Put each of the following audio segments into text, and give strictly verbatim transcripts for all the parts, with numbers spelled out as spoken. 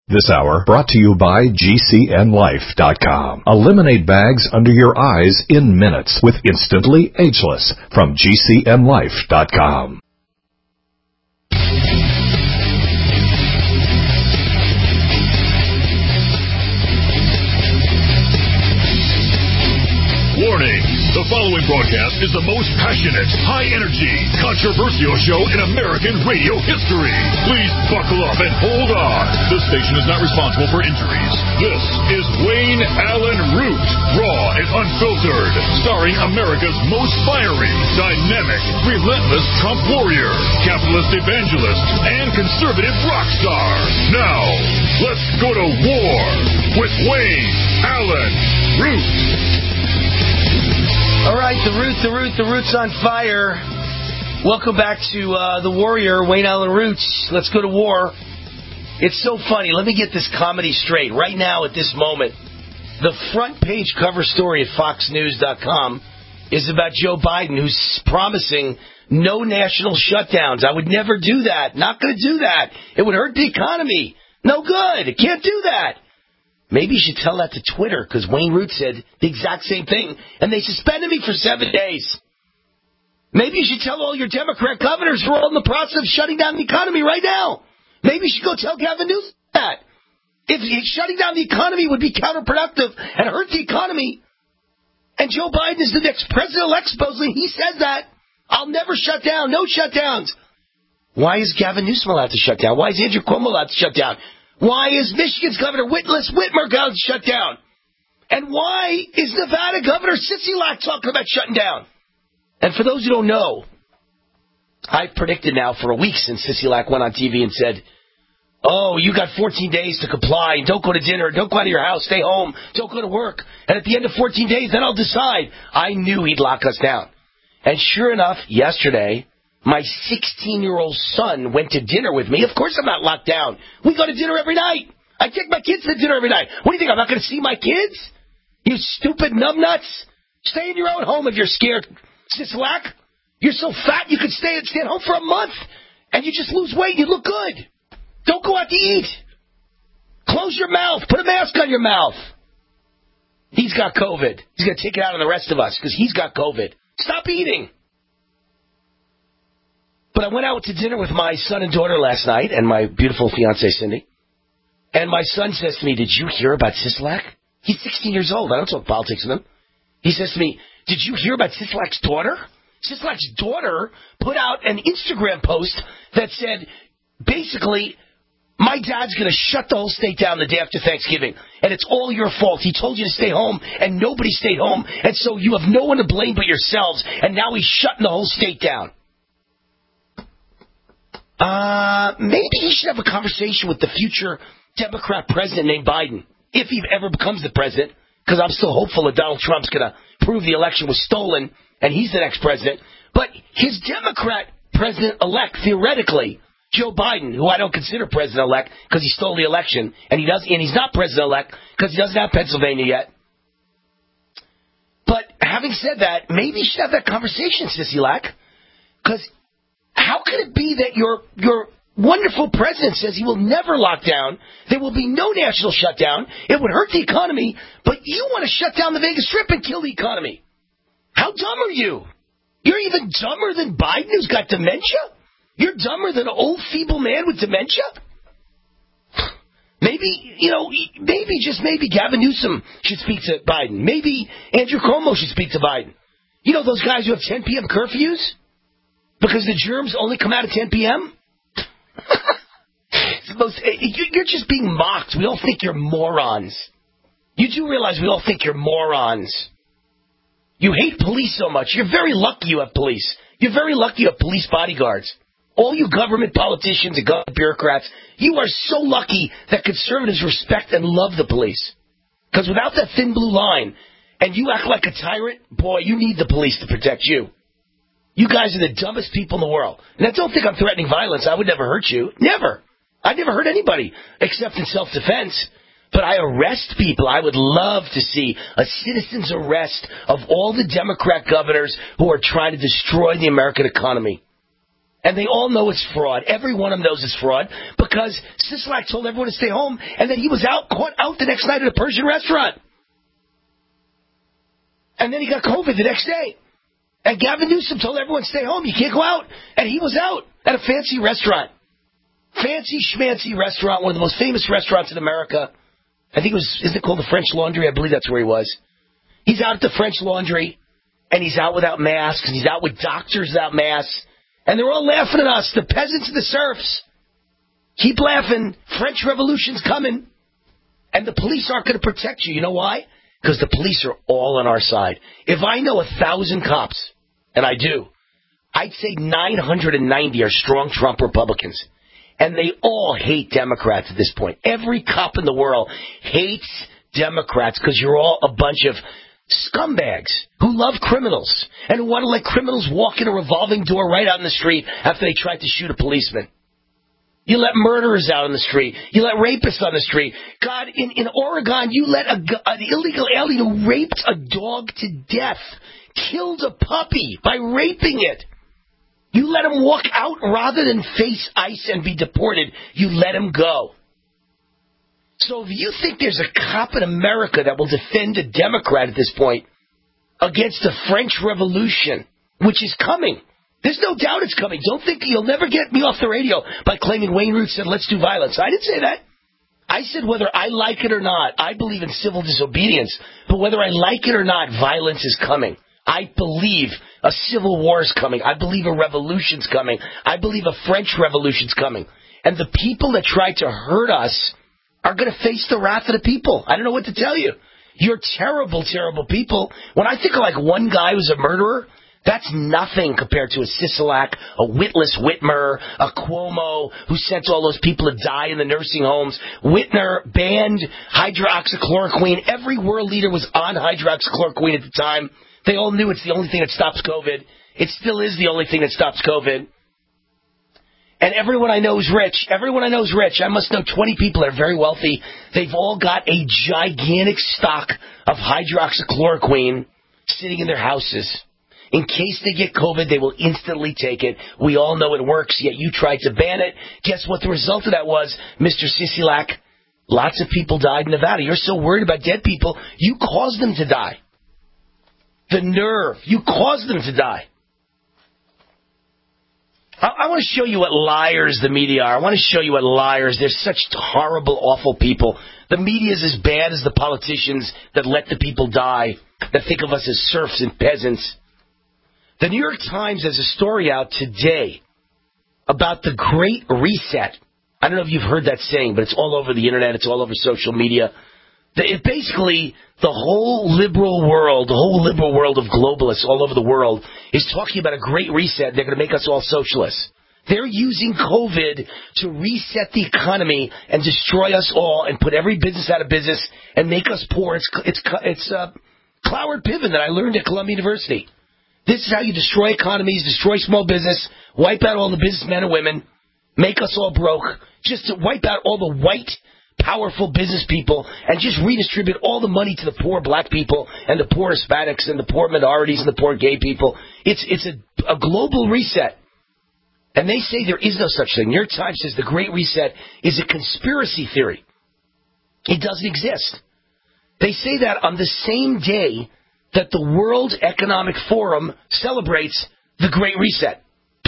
This hour brought to you by G C N Life dot com. Eliminate bags under your eyes in minutes with Instantly Ageless from G C N Life dot com. Warning! The following broadcast is the most passionate, high-energy, controversial show in American radio history. Please buckle up and hold on. This station is not responsible for injuries. This is Wayne Allen Root, raw and unfiltered, starring America's most fiery, dynamic, relentless Trump warrior, capitalist evangelist, and conservative rock star. Now, let's go to war with Wayne Allen Root. All right, the Root, the Root, the Root's on fire. Welcome back to uh, the Warrior, Wayne Allen Roots. Let's go to war. It's so funny. Let me get this comedy straight. Right now, at this moment, the front page cover story at Fox News dot com is about Joe Biden, who's promising no national shutdowns. I would never do that. Not going to do that. It would hurt the economy. No good. Can't do that. Maybe you should tell that to Twitter, because Wayne Root said the exact same thing, and they suspended me for seven days. Maybe you should tell all your Democrat governors who are all in the process of shutting down the economy right now. Maybe you should go tell Gavin Newsom that. If, if shutting down the economy would be counterproductive and hurt the economy, and Joe Biden is the next president-elect, supposedly, he says that, I'll never shut down, no shutdowns. Why is Gavin Newsom allowed to shut down? Why is Andrew Cuomo allowed to shut down? Why is Michigan's Governor Whitlis Whitmer allowed to shut down? And why is Nevada Governor Sisolak talking about shutting down? And for those who don't know, I've predicted now for a week since Sisolak went on T V and said, oh, you got fourteen days to comply. Don't go to dinner. Don't go out of your house. Stay home. Don't go to work. And at the end of fourteen days, then I'll decide. I knew he'd lock us down. And sure enough, yesterday, my sixteen-year-old son went to dinner with me. Of course I'm not locked down. We go to dinner every night. I take my kids to dinner every night. What do you think, I'm not going to see my kids? You stupid numbnuts. Stay in your own home if you're scared, Sisolak. You're so fat you could stay, stay at home for a month, and you just lose weight. You look good. Don't go out to eat. Close your mouth. Put a mask on your mouth. He's got COVID. He's going to take it out on the rest of us because he's got COVID. Stop eating. But I went out to dinner with my son and daughter last night and my beautiful fiancée, Cindy. And my son says to me, did you hear about Sisolak? He's sixteen years old. I don't talk politics with him. He says to me, did you hear about Sisolak's daughter? Sisolak's daughter put out an Instagram post that said, basically, my dad's going to shut the whole state down the day after Thanksgiving. And it's all your fault. He told you to stay home, and nobody stayed home. And so you have no one to blame but yourselves. And now he's shutting the whole state down. Uh, maybe he should have a conversation with the future Democrat president named Biden, if he ever becomes the president, because I'm still hopeful that Donald Trump's going to prove the election was stolen and he's the next president. But his Democrat president-elect, theoretically, Joe Biden, who I don't consider president-elect because he stole the election, and he does, and he's not president-elect because he doesn't have Pennsylvania yet. But having said that, maybe you should have that conversation, Sisolak, because how can it be that your your wonderful president says he will never lock down, there will be no national shutdown, it would hurt the economy, but you want to shut down the Vegas Strip and kill the economy? How dumb are you? You're even dumber than Biden, who's got dementia? You're dumber than an old, feeble man with dementia? Maybe, you know, maybe, just maybe, Gavin Newsom should speak to Biden. Maybe Andrew Cuomo should speak to Biden. You know those guys who have ten p.m. curfews? Because the germs only come out at ten p.m.? It's the most, you're just being mocked. We all think you're morons. You do realize we all think you're morons. You hate police so much. You're very lucky you have police. You're very lucky you have police bodyguards. All you government politicians and government bureaucrats, you are so lucky that conservatives respect and love the police. Because without that thin blue line, and you act like a tyrant, boy, you need the police to protect you. You guys are the dumbest people in the world. And I don't think I'm threatening violence. I would never hurt you. Never. I never hurt anybody, except in self-defense. But I arrest people. I would love to see a citizen's arrest of all the Democrat governors who are trying to destroy the American economy. And they all know it's fraud. Every one of them knows it's fraud because Sisolak told everyone to stay home and then he was out, caught out the next night at a Persian restaurant. And then he got COVID the next day. And Gavin Newsom told everyone to stay home. You can't go out. And he was out at a fancy restaurant. Fancy schmancy restaurant, one of the most famous restaurants in America. I think it was, isn't it called the French Laundry? I believe that's where he was. He's out at the French Laundry and he's out without masks and he's out with doctors without masks. And they're all laughing at us, the peasants and the serfs. Keep laughing. French Revolution's coming. And the police aren't going to protect you. You know why? Because the police are all on our side. If I know a thousand cops, and I do, I'd say nine hundred ninety are strong Trump Republicans. And they all hate Democrats at this point. Every cop in the world hates Democrats because you're all a bunch of scumbags who love criminals and who want to let criminals walk in a revolving door right out in the street after they tried to shoot a policeman. You let murderers out on the street. You let rapists on the street. God, in, in Oregon, you let a, an illegal alien who raped a dog to death, killed a puppy by raping it. You let him walk out rather than face ICE and be deported. You let him go. So if you think there's a cop in America that will defend a Democrat at this point against the French Revolution, which is coming, there's no doubt it's coming. Don't think you'll never get me off the radio by claiming Wayne Root said, let's do violence. I didn't say that. I said whether I like it or not, I believe in civil disobedience, but whether I like it or not, violence is coming. I believe a civil war is coming. I believe a revolution's coming. I believe a French Revolution's coming. And the people that try to hurt us are going to face the wrath of the people. I don't know what to tell you. You're terrible, terrible people. When I think of like one guy who's a murderer, that's nothing compared to a Sisolak, a Witless Whitmer, a Cuomo who sent all those people to die in the nursing homes. Whitmer banned hydroxychloroquine. Every world leader was on hydroxychloroquine at the time. They all knew it's the only thing that stops COVID. It still is the only thing that stops COVID. And everyone I know is rich. Everyone I know is rich. I must know twenty people that are very wealthy. They've all got a gigantic stock of hydroxychloroquine sitting in their houses. In case they get COVID, they will instantly take it. We all know it works, yet you tried to ban it. Guess what the result of that was, Mister Sisolak? Lots of people died in Nevada. You're so worried about dead people, you caused them to die. The nerve. You caused them to die. I, I want to show you what liars the media are. I want to show you what liars. They're such horrible, awful people. The media is as bad as the politicians that let the people die, that think of us as serfs and peasants. The New York Times has a story out today about the Great Reset. I don't know if you've heard that saying, but it's all over the internet. It's all over social media. It basically, the whole liberal world, the whole liberal world of globalists all over the world is talking about a Great Reset. They're going to make us all socialists. They're using COVID to reset the economy and destroy us all and put every business out of business and make us poor. It's it's it's uh, Cloward Piven that I learned at Columbia University. This is how you destroy economies, destroy small business, wipe out all the businessmen and women, make us all broke, just to wipe out all the white, powerful business people and just redistribute all the money to the poor black people and the poor Hispanics and the poor minorities and the poor gay people. It's it's a, a global reset. And they say there is no such thing. New York Times says the Great Reset is a conspiracy theory. It doesn't exist. They say that on the same day that the World Economic Forum celebrates the Great Reset.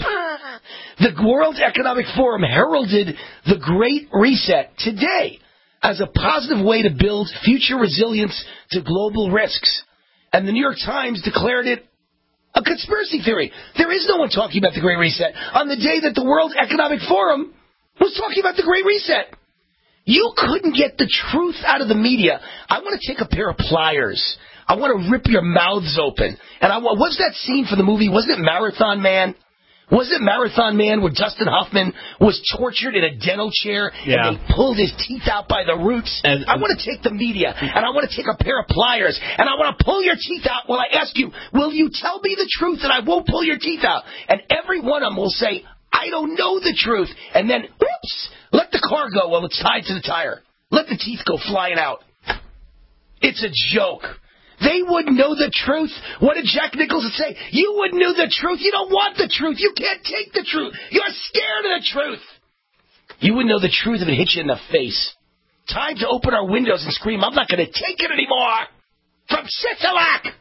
The World Economic Forum heralded the Great Reset today as a positive way to build future resilience to global risks. And the New York Times declared it a conspiracy theory. There is no one talking about the Great Reset on the day that the World Economic Forum was talking about the Great Reset. You couldn't get the truth out of the media. I want to take a pair of pliers. I want to rip your mouths open. And I want, what's that scene from the movie? Wasn't it Marathon Man? Was it Marathon Man where Dustin Hoffman was tortured in a dental chair yeah. and they pulled his teeth out by the roots? And, I want to take the media and I want to take a pair of pliers and I want to pull your teeth out while I ask you, will you tell me the truth and I won't pull your teeth out? And every one of them will say, I don't know the truth. And then, whoops, let the car go while it's tied to the tire. Let the teeth go flying out. It's a joke. They wouldn't know the truth. What did Jack Nicholson say? You wouldn't know the truth. You don't want the truth. You can't take the truth. You're scared of the truth. You wouldn't know the truth if it hit you in the face. Time to open our windows and scream, I'm not going to take it anymore. From Sisolak.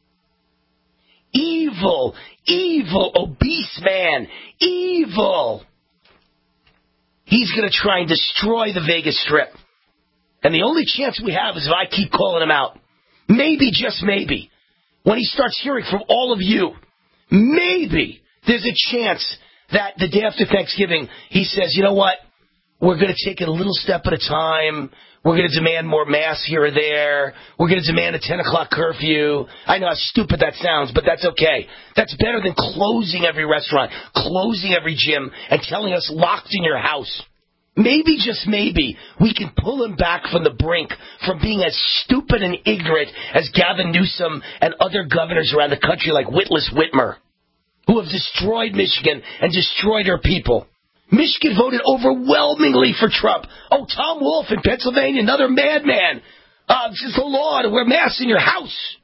Evil, evil, obese man. Evil. He's going to try and destroy the Vegas Strip. And the only chance we have is if I keep calling him out. Maybe, just maybe, when he starts hearing from all of you, maybe there's a chance that the day after Thanksgiving, he says, you know what, we're going to take it a little step at a time. We're going to demand more masks here or there. We're going to demand a ten o'clock curfew. I know how stupid that sounds, but that's okay. That's better than closing every restaurant, closing every gym, and telling us locked in your house. Maybe, just maybe, we can pull him back from the brink, from being as stupid and ignorant as Gavin Newsom and other governors around the country like Witless Whitmer, who have destroyed Michigan and destroyed our people. Michigan voted overwhelmingly for Trump. Oh, Tom Wolf in Pennsylvania, another madman. Uh, this is the law to wear masks in your house.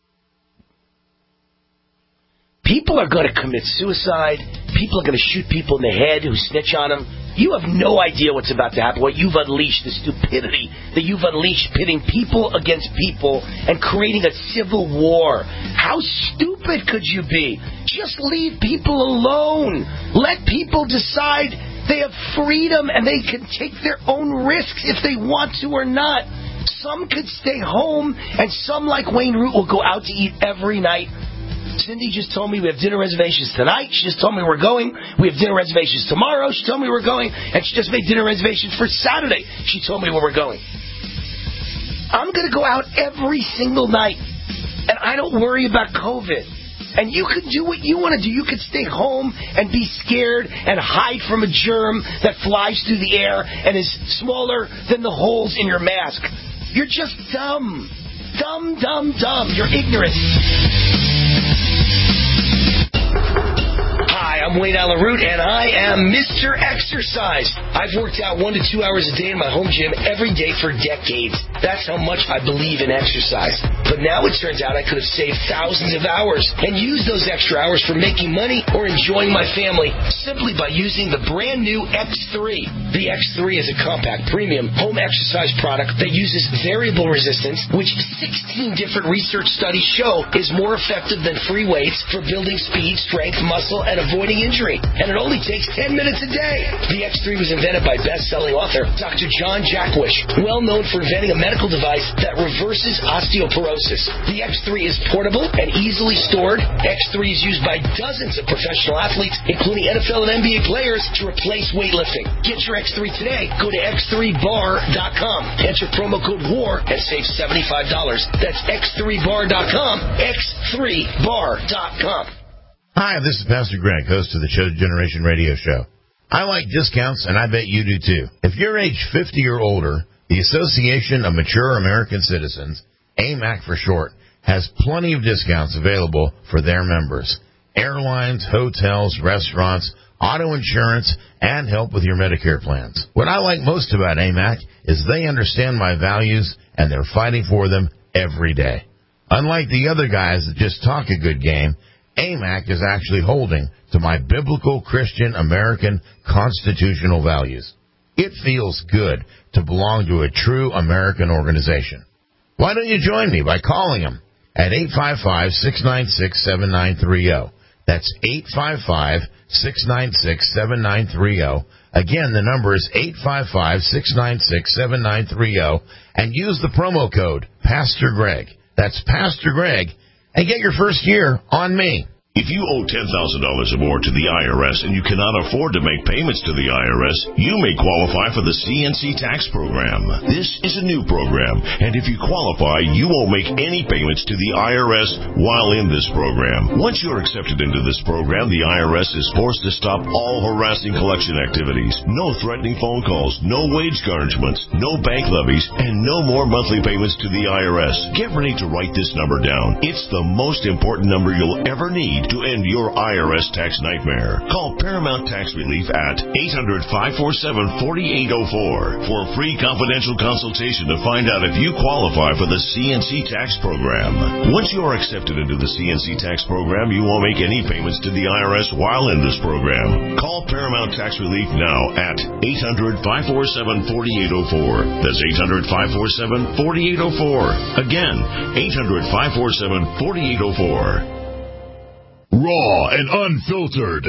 People are going to commit suicide. People are going to shoot people in the head who snitch on them. You have no idea what's about to happen, what you've unleashed, the stupidity that you've unleashed, pitting people against people and creating a civil war. How stupid could you be? Just leave people alone. Let people decide they have freedom and they can take their own risks if they want to or not. Some could stay home, and some, like Wayne Root, will go out to eat every night. Cindy just told me we have dinner reservations tonight. She just told me we're going. We have dinner reservations tomorrow. She told me we're going. And she just made dinner reservations for Saturday. She told me where we're going. I'm going to go out every single night. And I don't worry about COVID. And you can do what you want to do. You can stay home and be scared and hide from a germ that flies through the air and is smaller than the holes in your mask. You're just dumb. Dumb, dumb, dumb. You're ignorant. Hi, I'm Wayne Allen Root, and I am Mister Exercise. I've worked out one to two hours a day in my home gym every day for decades. That's how much I believe in exercise. But now it turns out I could have saved thousands of hours and used those extra hours for making money or enjoying my family simply by using the brand new X three. The X three is a compact, premium home exercise product that uses variable resistance, which sixteen different research studies show is more effective than free weights for building speed, strength, muscle, and avoiding injury. And it only takes ten minutes a day. The X three was invented by best-selling author Doctor John Jackwish, well known for inventing a medical device that reverses osteoporosis. The X three is portable and easily stored. X three is used by dozens of professional athletes, including N F L and N B A players, to replace weightlifting. Get your X three today. Go to x three bar dot com. Enter promo code WAR and save seventy-five dollars. That's x three bar dot com. x three bar dot com. Hi, this is Pastor Greg, host of the Chosen Generation Radio Show. I like discounts, and I bet you do too. If you're age fifty or older, the Association of Mature American Citizens, A M A C for short, has plenty of discounts available for their members. Airlines, hotels, restaurants, auto insurance, and help with your Medicare plans. What I like most about A M A C is they understand my values, and they're fighting for them every day. Unlike the other guys that just talk a good game, A M A C is actually holding to my biblical Christian American constitutional values. It feels good to belong to a true American organization. Why don't you join me by calling them at eight five five, six nine six, seven nine three zero. That's eight five five, six nine six, seven nine three zero. Again, the number is eight five five, six nine six, seven nine three zero. And use the promo code Pastor Greg. That's Pastor Greg. And get your first year on me. If you owe ten thousand dollars or more to the I R S and you cannot afford to make payments to the I R S, you may qualify for the C N C tax program. This is a new program, and if you qualify, you won't make any payments to the I R S while in this program. Once you're accepted into this program, the I R S is forced to stop all harassing collection activities. No threatening phone calls, no wage garnishments, no bank levies, and no more monthly payments to the I R S. Get ready to write this number down. It's the most important number you'll ever need to end your I R S tax nightmare. Call Paramount Tax Relief at eight hundred, five four seven, four eight zero four for a free confidential consultation to find out if you qualify for the C N C tax program. Once you are accepted into the C N C tax program, you won't make any payments to the I R S while in this program. Call Paramount Tax Relief now at eight hundred, five four seven, four eight zero four. That's eight hundred, five four seven, four eight zero four. Again, eight hundred, five four seven, four eight zero four. Raw and unfiltered.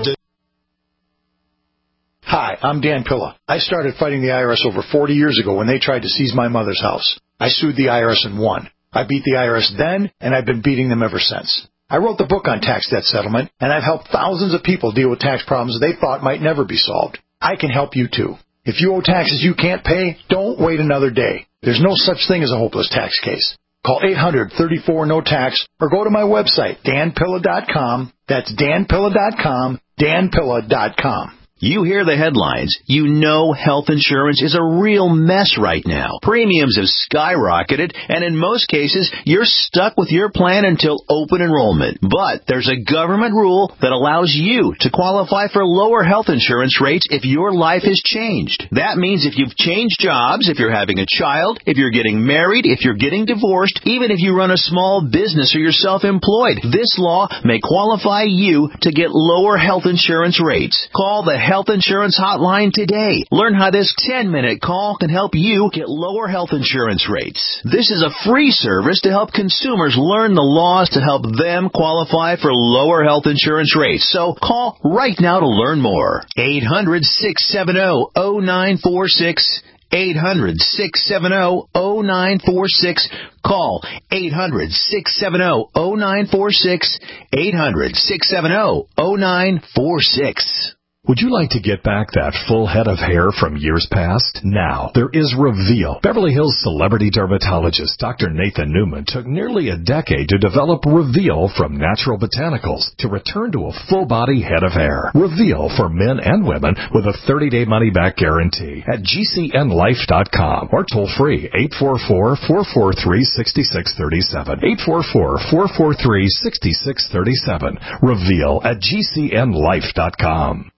Hi, I'm Dan Pilla. I started fighting the I R S over forty years ago when they tried to seize my mother's house. I sued the I R S and won. I beat the I R S then, and I've been beating them ever since. I wrote the book on tax debt settlement, and I've helped thousands of people deal with tax problems they thought might never be solved. I can help you too. If you owe taxes you can't pay, don't wait another day. There's no such thing as a hopeless tax case. Call eight hundred, thirty-four, no tax or go to my website, dan pilla dot com. That's dan pilla dot com, dan pilla dot com. You hear the headlines. You know health insurance is a real mess right now. Premiums have skyrocketed, and in most cases, you're stuck with your plan until open enrollment. But there's a government rule that allows you to qualify for lower health insurance rates if your life has changed. That means if you've changed jobs, if you're having a child, if you're getting married, if you're getting divorced, even if you run a small business or you're self-employed, this law may qualify you to get lower health insurance rates. Call the Health Insurance Hotline today. Learn how this ten-minute call can help you get lower health insurance rates. This is a free service to help consumers learn the laws to help them qualify for lower health insurance rates. So call right now to learn more. eight hundred, six seven zero, zero nine four six. eight hundred, six seven zero, zero nine four six. Call eight hundred, six seven zero, zero nine four six. eight hundred, six seven zero, zero nine four six. Would you like to get back that full head of hair from years past? Now, there is Reveal. Beverly Hills celebrity dermatologist Doctor Nathan Newman took nearly a decade to develop Reveal from natural botanicals to return to a full-body head of hair. Reveal for men and women with a thirty-day money-back guarantee at G C N life dot com or toll-free eight four four, four four three, six six three seven. eight four four, four four three, six six three seven. Reveal at G C N life dot com.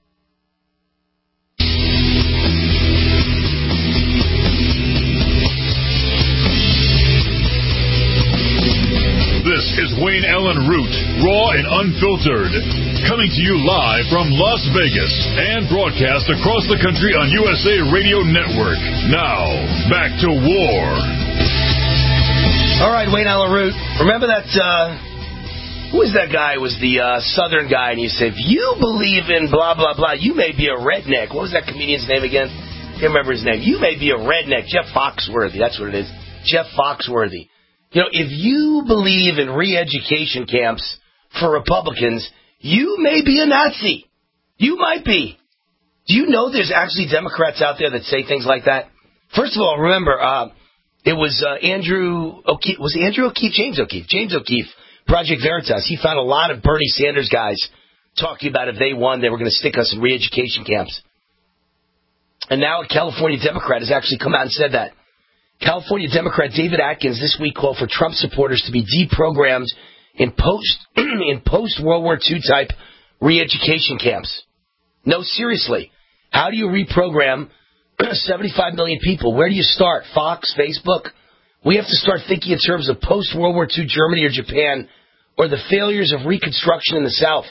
This is Wayne Allen Root, raw and unfiltered, coming to you live from Las Vegas and broadcast across the country on U S A Radio Network. Now, back to war. All right, Wayne Allen Root. Remember that, uh, who was that guy? It was the uh, Southern guy, and he said, if you believe in blah, blah, blah, you may be a redneck. What was that comedian's name again? Can't remember his name. You may be a redneck. Jeff Foxworthy. That's what it is. Jeff Foxworthy. You know, if you believe in re-education camps for Republicans, you may be a Nazi. You might be. Do you know there's actually Democrats out there that say things like that? First of all, remember, uh, it was uh, Andrew O'Keefe. Was it Andrew O'Keefe? James O'Keefe. James O'Keefe, Project Veritas. He found a lot of Bernie Sanders guys talking about if they won, they were going to stick us in re-education camps. And now a California Democrat has actually come out and said that. California Democrat David Atkins this week called for Trump supporters to be deprogrammed in post in post-World War Two type re-education camps. No, seriously. How do you reprogram seventy-five million people? Where do you start? Fox, Facebook? We have to start thinking in terms of post-World War Two Germany or Japan or the failures of Reconstruction in the South.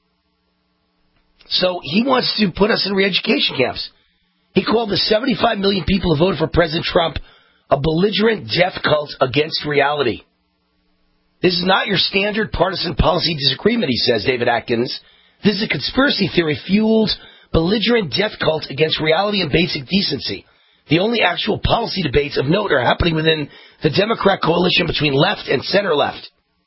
So he wants to put us in re-education camps. He called the seventy-five million people who voted for President Trump a belligerent death cult against reality. This is not your standard partisan policy disagreement, he says, David Atkins. This is a conspiracy theory-fueled, belligerent death cult against reality and basic decency. The only actual policy debates of note are happening within the Democrat coalition between left and center-left.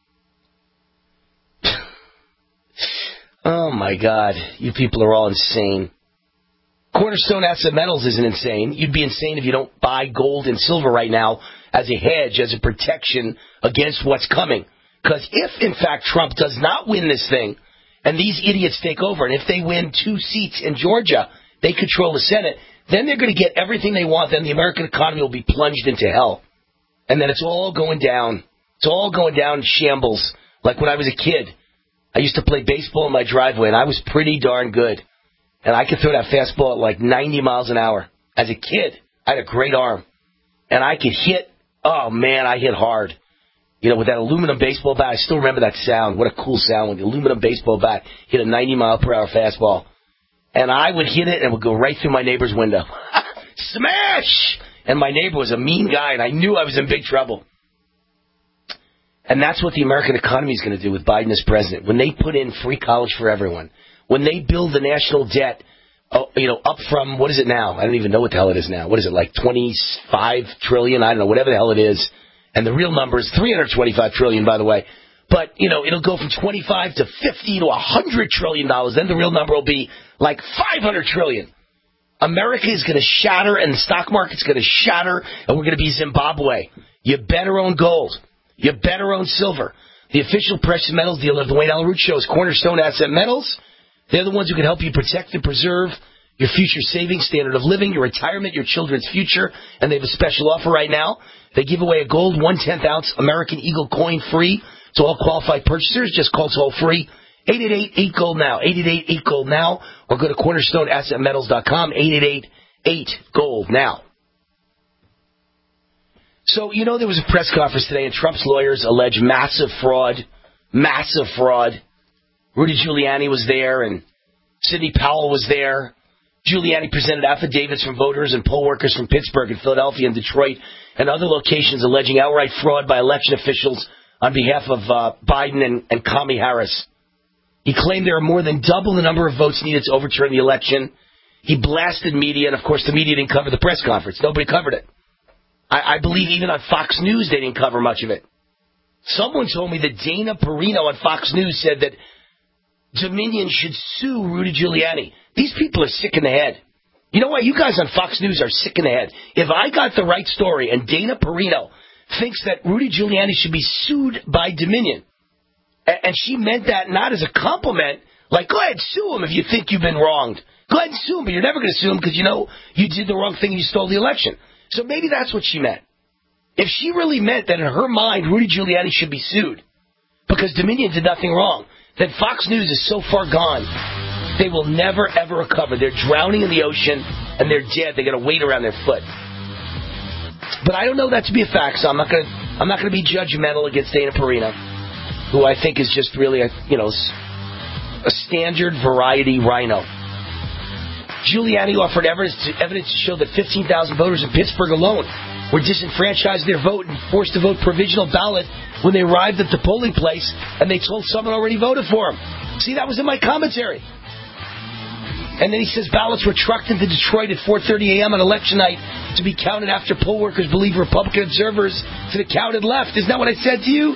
Oh, my God. You people are all insane. Cornerstone Asset Metals isn't insane. You'd be insane if you don't buy gold and silver right now as a hedge, as a protection against what's coming. Because if, in fact, Trump does not win this thing, and these idiots take over, and if they win two seats in Georgia, they control the Senate, then they're going to get everything they want. Then the American economy will be plunged into hell. And then it's all going down. It's all going down in shambles, like when I was a kid. I used to play baseball in my driveway, and I was pretty darn good. And I could throw that fastball at like ninety miles an hour. As a kid, I had a great arm. And I could hit, oh, man, I hit hard. You know, with that aluminum baseball bat, I still remember that sound. What a cool sound when the aluminum baseball bat hit a ninety mile per hour fastball. And I would hit it and it would go right through my neighbor's window. Smash! And my neighbor was a mean guy, and I knew I was in big trouble. And that's what the American economy is going to do with Biden as president. When they put in free college for everyone, when they build the national debt, uh, you know, up from, what is it now? I don't even know what the hell it is now. What is it, like twenty-five trillion? I don't know, whatever the hell it is. And the real number is three hundred twenty-five trillion, by the way. But, you know, it'll go from twenty-five to fifty to one hundred trillion dollars. Then the real number will be like five hundred trillion. America is going to shatter, and the stock market's going to shatter, and we're going to be Zimbabwe. You better own gold. You better own silver. The official precious metals dealer of the Wayne Allen Root Show is Cornerstone Asset Metals. They're the ones who can help you protect and preserve your future savings, standard of living, your retirement, your children's future. And they have a special offer right now. They give away a gold one-tenth ounce American Eagle coin free to all qualified purchasers. Just call toll free eight eight eight, eight gold now, eight eight eight, eight gold now, or go to cornerstone asset metals dot com, eight eight eight, eight gold now. So, you know, there was a press conference today, and Trump's lawyers allege massive fraud, massive fraud. Rudy Giuliani was there, and Sidney Powell was there. Giuliani presented affidavits from voters and poll workers from Pittsburgh and Philadelphia and Detroit and other locations alleging outright fraud by election officials on behalf of uh, Biden and, and Kamala Harris. He claimed there are more than double the number of votes needed to overturn the election. He blasted media, and, of course, the media didn't cover the press conference. Nobody covered it. I, I believe even on Fox News they didn't cover much of it. Someone told me that Dana Perino on Fox News said that Dominion should sue Rudy Giuliani. These people are sick in the head. You know what? You guys on Fox News are sick in the head. If I got the right story and Dana Perino thinks that Rudy Giuliani should be sued by Dominion, and she meant that not as a compliment, like, go ahead, sue him if you think you've been wronged. Go ahead and sue him, but you're never going to sue him because you know you did the wrong thing and you stole the election. So maybe that's what she meant. If she really meant that in her mind Rudy Giuliani should be sued because Dominion did nothing wrong, then Fox News is so far gone, they will never, ever recover. They're drowning in the ocean, and they're dead. They got a weight around their foot. But I don't know that to be a fact, so I'm not going to I'm not going to be judgmental against Dana Perino, who I think is just really a, you know, a standard variety rhino. Giuliani offered evidence to, evidence to show that fifteen thousand voters in Pittsburgh alone were disenfranchised their vote and forced to vote provisional ballot when they arrived at the polling place and they told someone already voted for them. See, that was in my commentary. And then he says ballots were trucked into Detroit at four thirty a.m. on election night to be counted after poll workers believe Republican observers to the count had left. Isn't that what I said to you?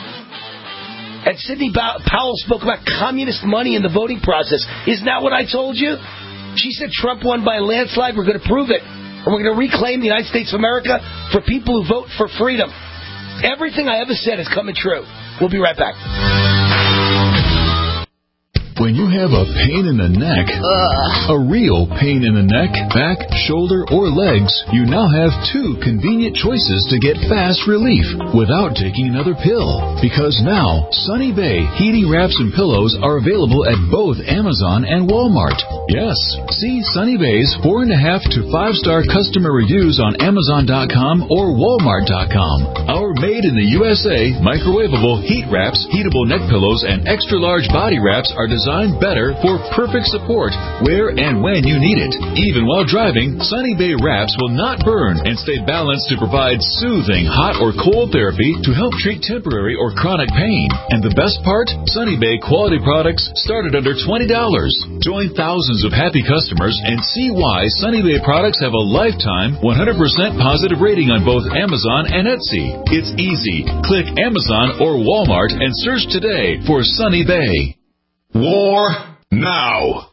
And Sidney Powell spoke about communist money in the voting process. Isn't that what I told you? She said Trump won by a landslide. We're going to prove it. And we're going to reclaim the United States of America for people who vote for freedom. Everything I ever said is coming true. We'll be right back. When you have a pain in the neck, Ugh. a real pain in the neck, back, shoulder, or legs, you now have two convenient choices to get fast relief without taking another pill. Because now, Sunny Bay heating wraps and pillows are available at both Amazon and Walmart. Yes, see Sunny Bay's four and a half to five star customer reviews on Amazon dot com or Walmart dot com. Our made in the U S A microwavable heat wraps, heatable neck pillows, and extra large body wraps are designed Designed better for perfect support where and when you need it. Even while driving, Sunny Bay wraps will not burn and stay balanced to provide soothing hot or cold therapy to help treat temporary or chronic pain. And the best part? Sunny Bay quality products start at under twenty dollars. Join thousands of happy customers and see why Sunny Bay products have a lifetime one hundred percent positive rating on both Amazon and Etsy. It's easy. Click Amazon or Walmart and search today for Sunny Bay. War now.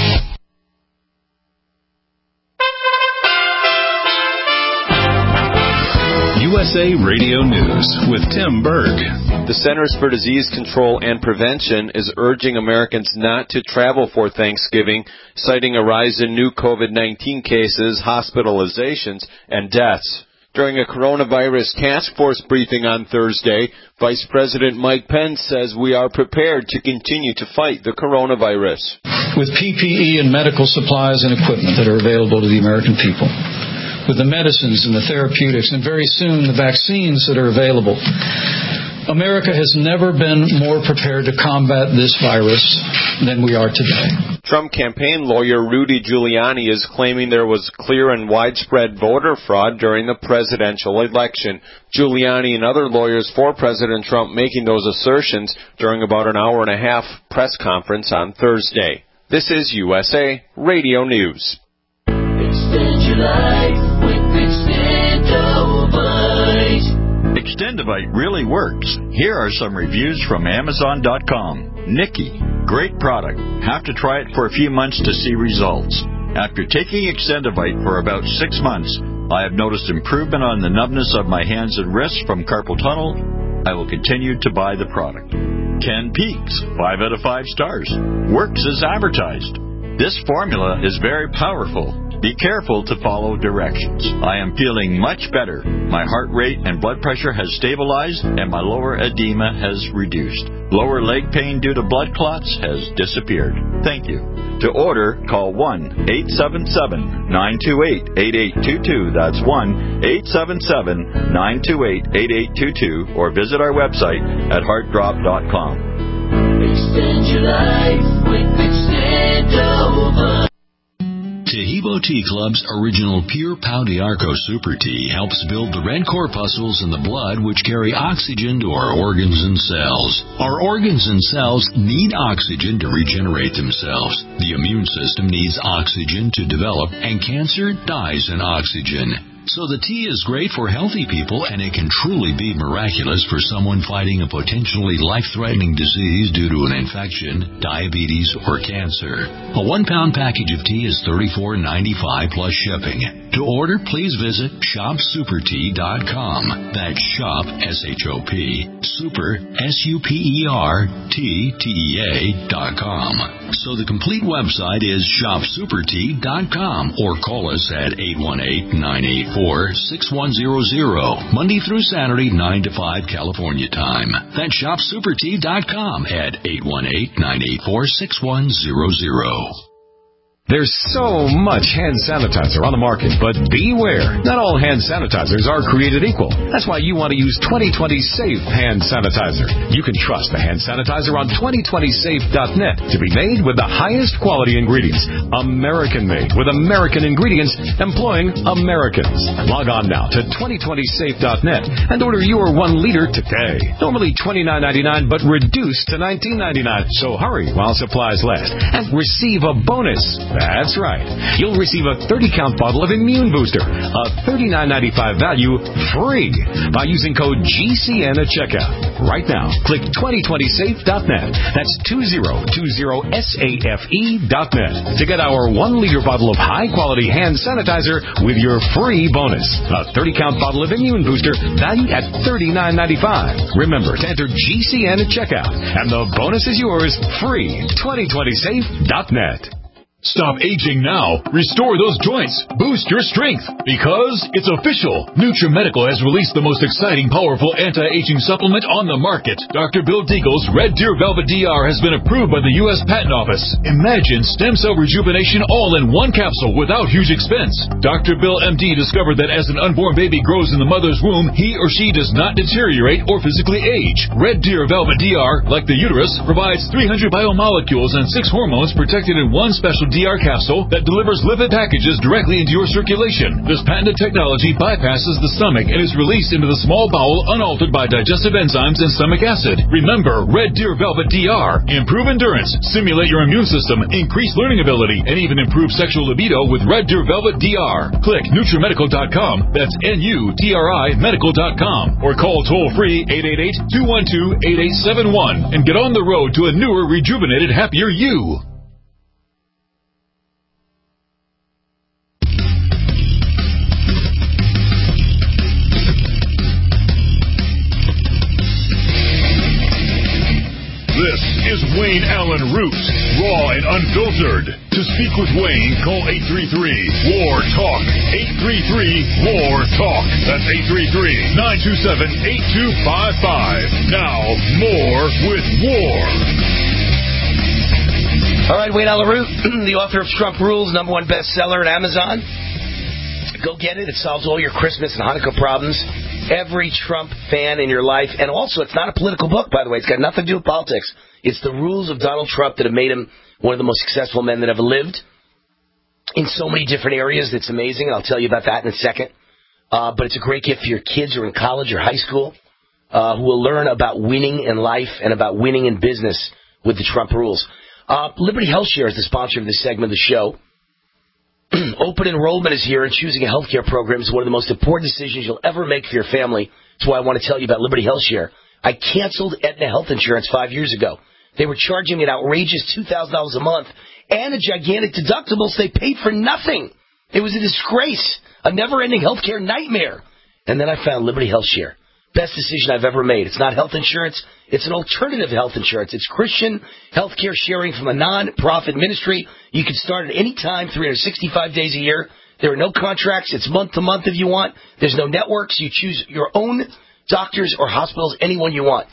U S A Radio News with Tim Berg. The Centers for Disease Control and Prevention is urging Americans not to travel for Thanksgiving, citing a rise in new COVID nineteen cases, hospitalizations, and deaths. During a coronavirus task force briefing on Thursday, Vice President Mike Pence says we are prepared to continue to fight the coronavirus. With P P E and medical supplies and equipment that are available to the American people, with the medicines and the therapeutics, and very soon the vaccines that are available, America has never been more prepared to combat this virus than we are today. Trump campaign lawyer Rudy Giuliani is claiming there was clear and widespread voter fraud during the presidential election. Giuliani and other lawyers for President Trump making those assertions during about an hour and a half press conference on Thursday. This is U S A Radio News. Extend your life with Extendovite. Extendovite really works. Here are some reviews from Amazon dot com. Nikki, great product. Have to try it for a few months to see results. After taking Extendovite for about six months, I have noticed improvement on the numbness of my hands and wrists from carpal tunnel. I will continue to buy the product. Ken Peaks, five out of five stars. Works as advertised. This formula is very powerful. Be careful to follow directions. I am feeling much better. My heart rate and blood pressure has stabilized, and my lower edema has reduced. Lower leg pain due to blood clots has disappeared. Thank you. To order, call one eight seven seven, nine two eight, eight eight two two. That's one eight seven seven, nine two eight, eight eight two two, or visit our website at heart drop dot com. Extend your life with Extendovite. Taheebo Tea Club's original Pure Pau d'Arco Super Tea helps build the red corpuscles in the blood which carry oxygen to our organs and cells. Our organs and cells need oxygen to regenerate themselves. The immune system needs oxygen to develop, and cancer dies in oxygen. So the tea is great for healthy people, and it can truly be miraculous for someone fighting a potentially life-threatening disease due to an infection, diabetes, or cancer. A one-pound package of tea is thirty-four ninety-five plus shipping. To order, please visit shop super tea dot com. That's shop, S H O P, super, S U P E R, T, T E A dot com. So the complete website is shop super tea dot com, or call us at eight one eight, nine eight four, six one zero zero, Monday through Saturday, nine to five California time. That's shop super tea dot com at eight one eight, nine eight four, six one zero zero. There's so much hand sanitizer on the market, but beware. Not all hand sanitizers are created equal. That's why you want to use twenty twenty Safe Hand Sanitizer. You can trust the hand sanitizer on twenty twenty safe dot net to be made with the highest quality ingredients. American-made with American ingredients employing Americans. Log on now to twenty twenty safe dot net and order your one liter today. Normally twenty-nine ninety-nine, but reduced to nineteen ninety-nine. So hurry while supplies last and receive a bonus. That's right. You'll receive a thirty count bottle of Immune Booster, a thirty-nine ninety-five value, free by using code G C N at checkout. Right now, click twenty twenty safe dot net. That's two zero two zero safe dot net to get our one liter bottle of high-quality hand sanitizer with your free bonus. A thirty count bottle of Immune Booster valued at thirty-nine ninety-five. Remember to enter G C N at checkout, and the bonus is yours free. twenty twenty safe dot net. Stop aging now. Restore those joints. Boost your strength. Because it's official. NutriMedical has released the most exciting, powerful anti-aging supplement on the market. Doctor Bill Deagle's Red Deer Velvet D R has been approved by the U S Patent Office. Imagine stem cell rejuvenation all in one capsule without huge expense. Doctor Bill M D discovered that as an unborn baby grows in the mother's womb, he or she does not deteriorate or physically age. Red Deer Velvet D R, like the uterus, provides three hundred biomolecules and six hormones protected in one special D R capsule that delivers lipid packages directly into your circulation. This patented technology bypasses the stomach and is released into the small bowel unaltered by digestive enzymes and stomach acid. Remember, Red Deer Velvet D R. Improve endurance, stimulate your immune system, increase learning ability, and even improve sexual libido with Red Deer Velvet D R. Click NutriMedical dot com. That's N U T R I Medical dot com. Or call toll-free eight eight eight, two one two, eight eight seven one and get on the road to a newer, rejuvenated, happier you. This is Wayne Allen Root, raw and unfiltered. To speak with Wayne, call eight three three, W A R, TALK. eight three three, W A R, TALK. That's eight three three, nine two seven, eight two five five. Now, more with War. All right, Wayne Allyn Root, the author of Trump Rules, number one bestseller at Amazon. Go get it. It solves all your Christmas and Hanukkah problems. Every Trump fan in your life. And also, it's not a political book, by the way. It's got nothing to do with politics. It's the rules of Donald Trump that have made him one of the most successful men that ever lived in so many different areas. It's amazing. I'll tell you about that in a second. Uh, but it's a great gift for your kids who are in college or high school uh, who will learn about winning in life and about winning in business with the Trump rules. Uh, Liberty Health Share is the sponsor of this segment of the show. Open enrollment is here, and choosing a health care program is one of the most important decisions you'll ever make for your family. That's why I want to tell you about Liberty Health Share. I canceled Aetna Health Insurance five years ago. They were charging me an outrageous two thousand dollars a month and a gigantic deductible, so they paid for nothing. It was a disgrace, a never-ending health care nightmare. And then I found Liberty Health Share. Best decision I've ever made. It's not health insurance. It's an alternative health insurance. It's Christian health care sharing from a non-profit ministry. You can start at any time, three hundred sixty-five days a year. There are no contracts. It's month to month if you want. There's no networks. You choose your own doctors or hospitals, anyone you want.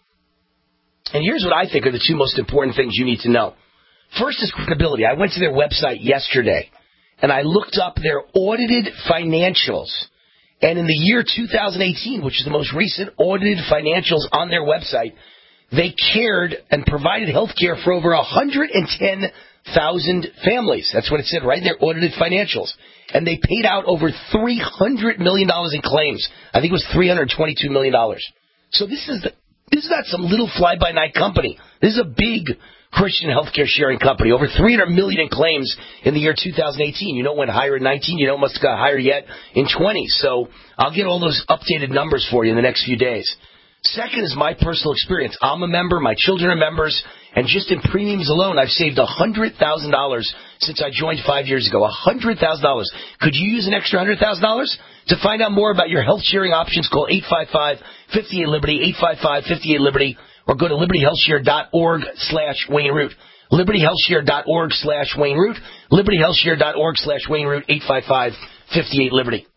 And here's what I think are the two most important things you need to know. First is credibility. I went to their website yesterday, and I looked up their audited financials. And in the year two thousand eighteen, which is the most recent audited financials on their website, they cared and provided health care for over one hundred ten thousand families. That's what it said right in their audited financials. And they paid out over three hundred million dollars in claims. I think it was three hundred twenty-two million dollars. So this is the, this is not some little fly-by-night company. This is a big Christian healthcare sharing company. Over three hundred million dollars in claims in the year two thousand eighteen. You know it went higher in nineteen. You know it must have got higher yet in twenty. So I'll get all those updated numbers for you in the next few days. Second is my personal experience. I'm a member. My children are members. And just in premiums alone, I've saved one hundred thousand dollars since I joined five years ago. one hundred thousand dollars. Could you use an extra one hundred thousand dollars? To find out more about your health sharing options, call eight five five, five eight, Liberty, eight five five, five eight, Liberty, or go to libertyhealthshare.org slash Wayne Root. libertyhealthshare.org slash Wayne Root. libertyhealthshare.org slash Wayne Root, eight five five, five eight, Liberty.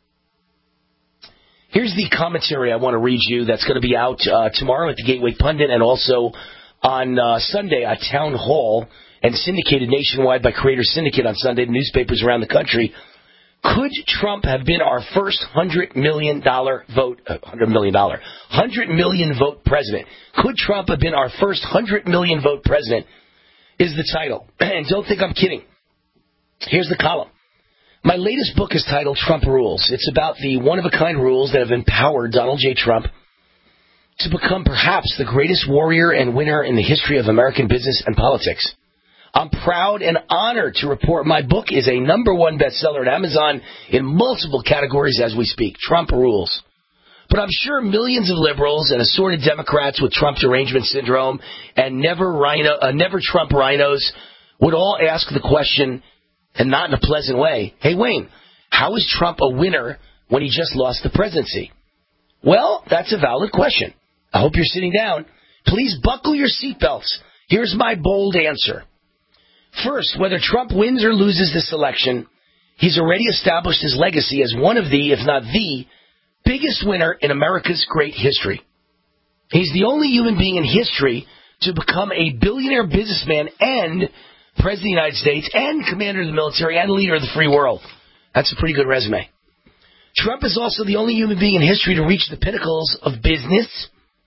Here's the commentary I want to read you that's going to be out uh, tomorrow at the Gateway Pundit and also on uh, Sunday at Town Hall and syndicated nationwide by Creator Syndicate on Sunday to newspapers around the country. Could Trump have been our first one hundred million dollars vote, uh, one hundred million dollars, one hundred million vote president? Could Trump have been our first one hundred million vote president is the title. And don't think I'm kidding. Here's the column. My latest book is titled Trump Rules. It's about the one-of-a-kind rules that have empowered Donald J. Trump to become perhaps the greatest warrior and winner in the history of American business and politics. I'm proud and honored to report my book is a number one bestseller at Amazon in multiple categories as we speak. Trump Rules. But I'm sure millions of liberals and assorted Democrats with Trump derangement syndrome and never rhino, uh, never Trump rhinos would all ask the question, and not in a pleasant way, hey, Wayne, how is Trump a winner when he just lost the presidency? Well, that's a valid question. I hope you're sitting down. Please buckle your seatbelts. Here's my bold answer. First, whether Trump wins or loses this election, he's already established his legacy as one of the, if not the, biggest winner in America's great history. He's the only human being in history to become a billionaire businessman and President of the United States and commander of the military and leader of the free world. That's a pretty good resume. Trump is also the only human being in history to reach the pinnacles of business,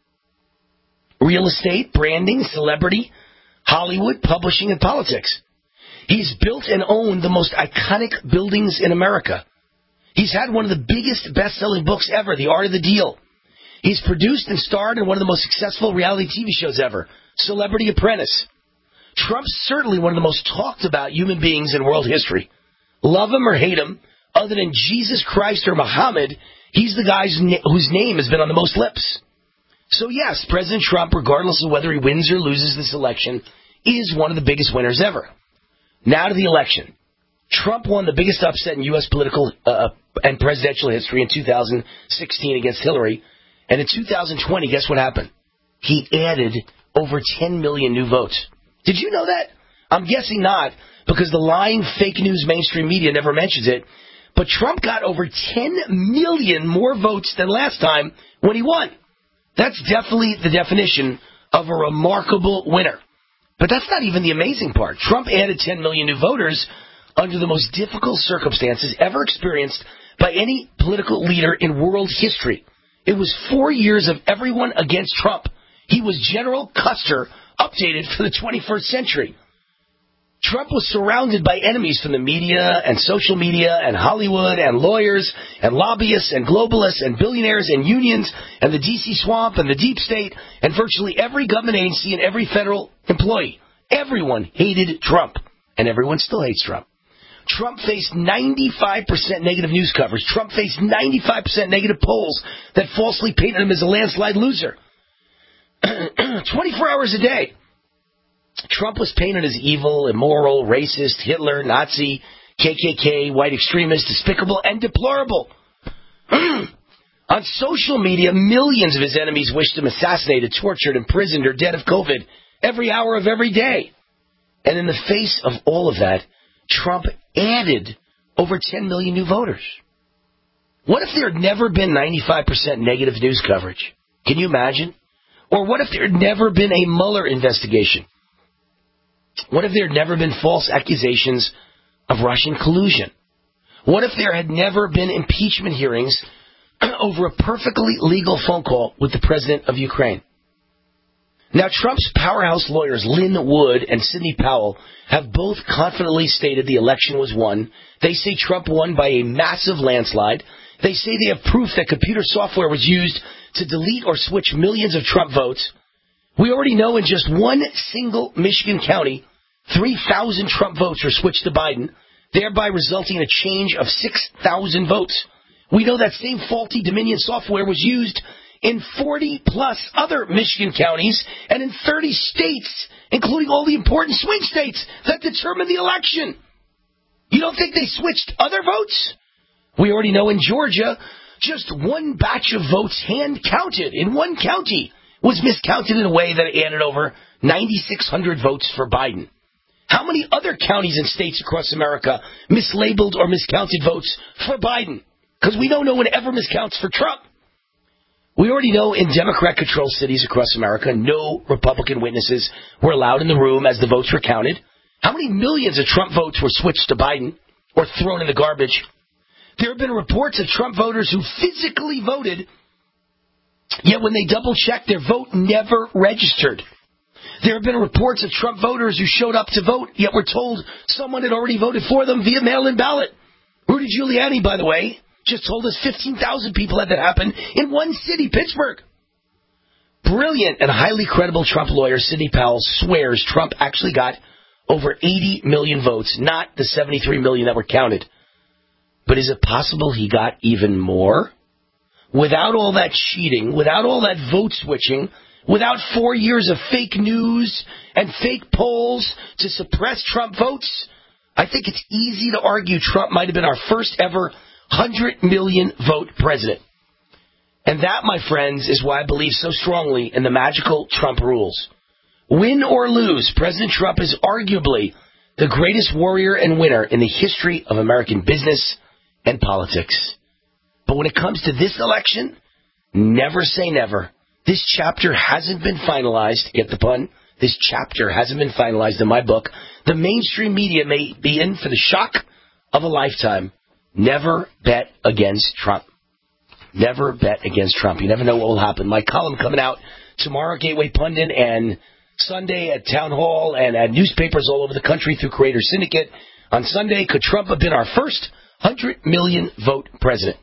real estate, branding, celebrity, Hollywood, publishing, and politics. He's built and owned the most iconic buildings in America. He's had one of the biggest best-selling books ever, The Art of the Deal. He's produced and starred in one of the most successful reality T V shows ever, Celebrity Apprentice. Trump's certainly one of the most talked about human beings in world history. Love him or hate him, other than Jesus Christ or Muhammad, he's the guy whose name has been on the most lips. So yes, President Trump, regardless of whether he wins or loses this election, is one of the biggest winners ever. Now to the election. Trump won the biggest upset in U S political uh, and presidential history in two thousand sixteen against Hillary. And in two thousand twenty, guess what happened? He added over ten million new votes. Did you know that? I'm guessing not, because the lying fake news mainstream media never mentions it. But Trump got over ten million more votes than last time when he won. That's definitely the definition of a remarkable winner. But that's not even the amazing part. Trump added ten million new voters under the most difficult circumstances ever experienced by any political leader in world history. It was four years of everyone against Trump. He was General Custer, updated for the twenty-first century. Trump was surrounded by enemies from the media and social media and Hollywood and lawyers and lobbyists and globalists and billionaires and unions and the D C swamp and the deep state and virtually every government agency and every federal employee. Everyone hated Trump, and everyone still hates Trump. Trump faced ninety-five percent negative news coverage. Trump faced ninety-five percent negative polls that falsely painted him as a landslide loser. twenty-four hours a day. Trump was painted as evil, immoral, racist, Hitler, Nazi, K K K, white extremist, despicable, and deplorable. On social media, millions of his enemies wished him assassinated, tortured, imprisoned, or dead of COVID every hour of every day. And in the face of all of that, Trump added over ten million new voters. What if there had never been ninety-five percent negative news coverage? Can you imagine? Or what if there had never been a Mueller investigation? What if there had never been false accusations of Russian collusion? What if there had never been impeachment hearings over a perfectly legal phone call with the president of Ukraine? Now, Trump's powerhouse lawyers, Lynn Wood and Sidney Powell, have both confidently stated the election was won. They say Trump won by a massive landslide. They say they have proof that computer software was used to delete or switch millions of Trump votes. We already know in just one single Michigan county, three thousand Trump votes were switched to Biden, thereby resulting in a change of six thousand votes. We know that same faulty Dominion software was used in forty plus other Michigan counties and in thirty states, including all the important swing states that determine the election. You don't think they switched other votes? We already know in Georgia, just one batch of votes hand-counted in one county was miscounted in a way that added over nine thousand six hundred votes for Biden. How many other counties and states across America mislabeled or miscounted votes for Biden? Because we know no one ever miscounts for Trump. We already know in Democrat-controlled cities across America, no Republican witnesses were allowed in the room as the votes were counted. How many millions of Trump votes were switched to Biden or thrown in the garbage? There have been reports of Trump voters who physically voted, yet when they double-checked, their vote never registered. There have been reports of Trump voters who showed up to vote, yet were told someone had already voted for them via mail-in ballot. Rudy Giuliani, by the way, just told us fifteen thousand people had that happen in one city, Pittsburgh. Brilliant and highly credible Trump lawyer Sidney Powell swears Trump actually got over eighty million votes, not the seventy-three million that were counted. But is it possible he got even more? Without all that cheating, without all that vote switching, without four years of fake news and fake polls to suppress Trump votes, I think it's easy to argue Trump might have been our first ever one hundred million vote president. And that, my friends, is why I believe so strongly in the magical Trump rules. Win or lose, President Trump is arguably the greatest warrior and winner in the history of American business and politics. But when it comes to this election, never say never. This chapter hasn't been finalized. Get the pun? This chapter hasn't been finalized in my book. The mainstream media may be in for the shock of a lifetime. Never bet against Trump. Never bet against Trump. You never know what will happen. My column coming out tomorrow, Gateway Pundit, and Sunday at Town Hall and at newspapers all over the country through Creator Syndicate. On Sunday, could Trump have been our first one hundred million vote president?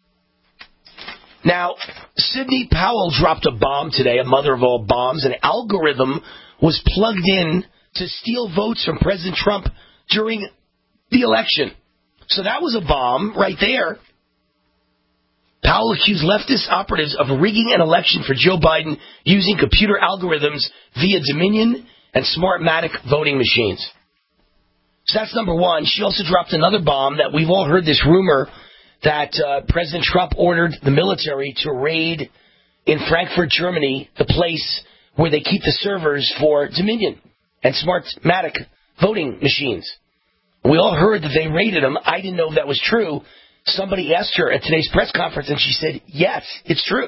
Now, Sidney Powell dropped a bomb today, a mother of all bombs. An algorithm was plugged in to steal votes from President Trump during the election. So that was a bomb right there. Powell accused leftist operatives of rigging an election for Joe Biden using computer algorithms via Dominion and Smartmatic voting machines. So that's number one. She also dropped another bomb that we've all heard this rumor that uh, President Trump ordered the military to raid in Frankfurt, Germany, the place where they keep the servers for Dominion and Smartmatic voting machines. We all heard that they raided them. I didn't know if that was true. Somebody asked her at today's press conference, and she said, yes, it's true.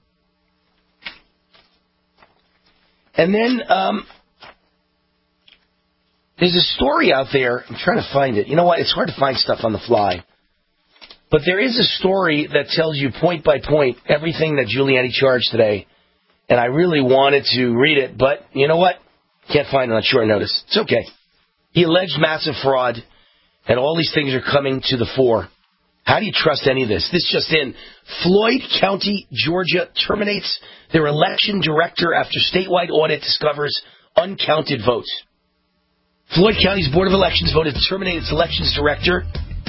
And then um, there's a story out there. I'm trying to find it. You know what? It's hard to find stuff on the fly. But there is a story that tells you point by point everything that Giuliani charged today. And I really wanted to read it, but you know what? Can't find it on short notice. It's okay. He alleged massive fraud, and all these things are coming to the fore. How do you trust any of this? This just in. Floyd County, Georgia terminates their election director after statewide audit discovers uncounted votes. Floyd County's Board of Elections voted to terminate its elections director